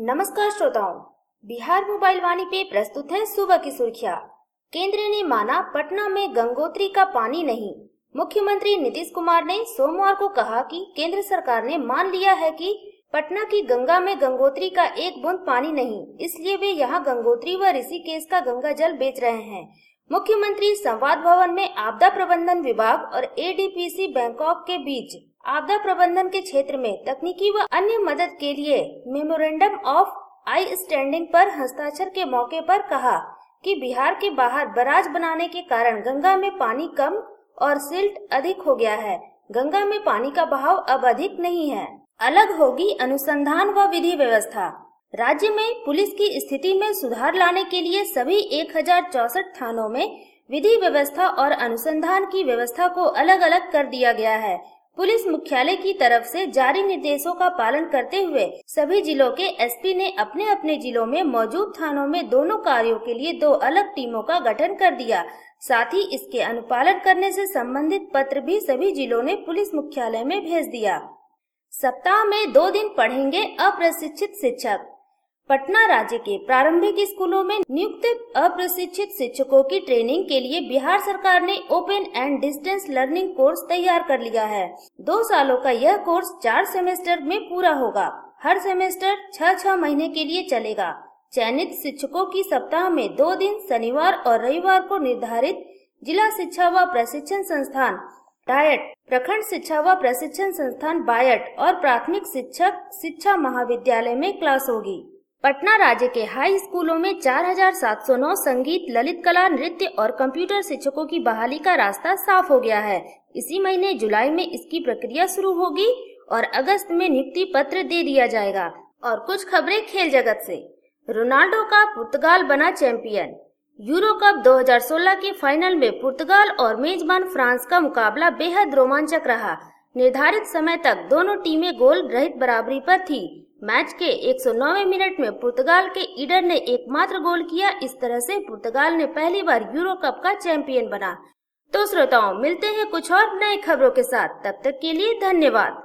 नमस्कार श्रोताओं, बिहार मोबाइल वाणी पे प्रस्तुत है सुबह की सुर्खियां। केंद्र ने माना पटना में गंगोत्री का पानी नहीं। मुख्यमंत्री नीतीश कुमार ने सोमवार को कहा कि केंद्र सरकार ने मान लिया है कि पटना की गंगा में गंगोत्री का एक बूंद पानी नहीं, इसलिए वे यहां गंगोत्री व ऋषिकेश का गंगा जल बेच रहे हैं। मुख्यमंत्री संवाद भवन में आपदा प्रबंधन विभाग और एडीपीसी बैंकॉक के बीच आपदा प्रबंधन के क्षेत्र में तकनीकी व अन्य मदद के लिए मेमोरेंडम ऑफ अंडरस्टैंडिंग पर हस्ताक्षर के मौके पर कहा कि बिहार के बाहर बराज बनाने के कारण गंगा में पानी कम और सिल्ट अधिक हो गया है। गंगा में पानी का बहाव अब अधिक नहीं है। अलग होगी अनुसंधान व विधि व्यवस्था। राज्य में पुलिस की स्थिति में सुधार लाने के लिए सभी 1064 थानों में विधि व्यवस्था और अनुसंधान की व्यवस्था को अलग अलग कर दिया गया है। पुलिस मुख्यालय की तरफ से जारी निर्देशों का पालन करते हुए सभी जिलों के एसपी ने अपने अपने जिलों में मौजूद थानों में दोनों कार्यों के लिए 2 अलग टीमों का गठन कर दिया। साथ ही इसके अनुपालन करने से संबंधित पत्र भी सभी जिलों ने पुलिस मुख्यालय में भेज दिया। सप्ताह में 2 दिन पढ़ेंगे अप्रशिक्षित शिक्षक। पटना राज्य के प्रारंभिक स्कूलों में नियुक्त अप्रशिक्षित शिक्षकों की ट्रेनिंग के लिए बिहार सरकार ने open and distance learning course तैयार कर लिया है। 2 सालों का यह कोर्स 4 सेमेस्टर में पूरा होगा। हर सेमेस्टर 6-6 महीने के लिए चलेगा। चयनित शिक्षकों की सप्ताह में 2 दिन शनिवार और रविवार को निर्धारित जिला शिक्षा व प्रशिक्षण संस्थान डायट, प्रखंड शिक्षा व प्रशिक्षण संस्थान बायट और प्राथमिक शिक्षक शिक्षा महाविद्यालय में क्लास होगी। पटना राज्य के हाई स्कूलों में 4709 संगीत, ललित कला, नृत्य और कंप्यूटर शिक्षकों की बहाली का रास्ता साफ हो गया है। इसी महीने जुलाई में इसकी प्रक्रिया शुरू होगी और अगस्त में नियुक्ति पत्र दे दिया जाएगा। और कुछ खबरें खेल जगत से। रोनाल्डो का पुर्तगाल बना चैंपियन। यूरो कप 2016 के फाइनल में पुर्तगाल और मेजबान फ्रांस का मुकाबला बेहद रोमांचक रहा। निर्धारित समय तक दोनों टीमें गोल रहित बराबरी पर थी। मैच के 109वें मिनट में पुर्तगाल के ईडर ने एकमात्र गोल किया। इस तरह से पुर्तगाल ने पहली बार यूरो कप का चैंपियन बना। तो श्रोताओं, मिलते हैं कुछ और नए खबरों के साथ। तब तक के लिए धन्यवाद।